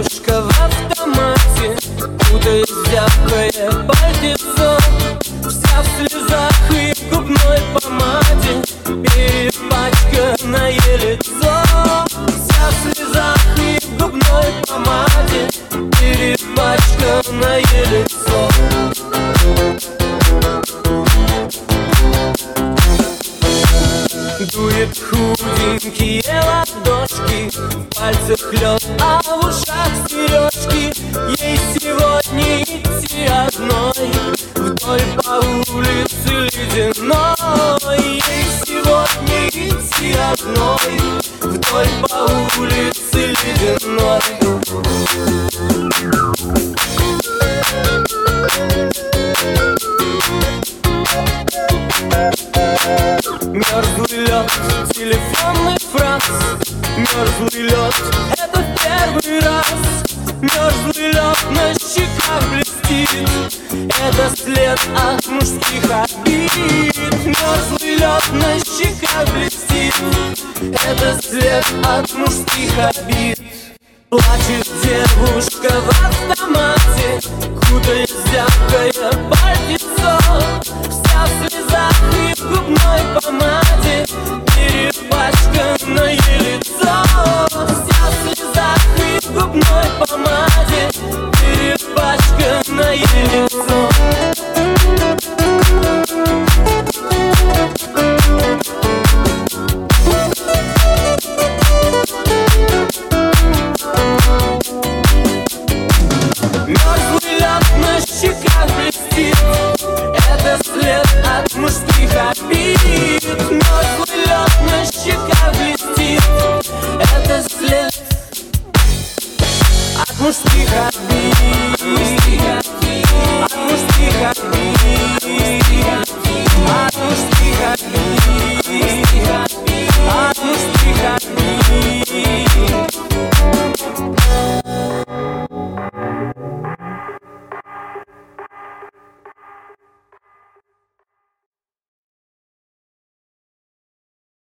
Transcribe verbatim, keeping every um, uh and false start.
девушка в автомате, путает зябкое пальтецо, вся в слезах и в губной помаде, перепачканное лицо. Вся в слезах и в губной помаде, перепачканное лицо. Дует худенькие ладошки, в пальцах лед, а в ушах сережки. Ей сегодня идти одной вдоль по улице ледяной. Ей сегодня идти одной вдоль по улице ледяной. Мерзлый лед, телефонный фраз. Мерзлый лед, это первый раз. Мерзлый лед на щеках блестит, это след от мужских обид. Мерзлый лед на щеках блестит, это след от мужских обид. Плачет девушка в автомате, кутает зябкое пальтецо,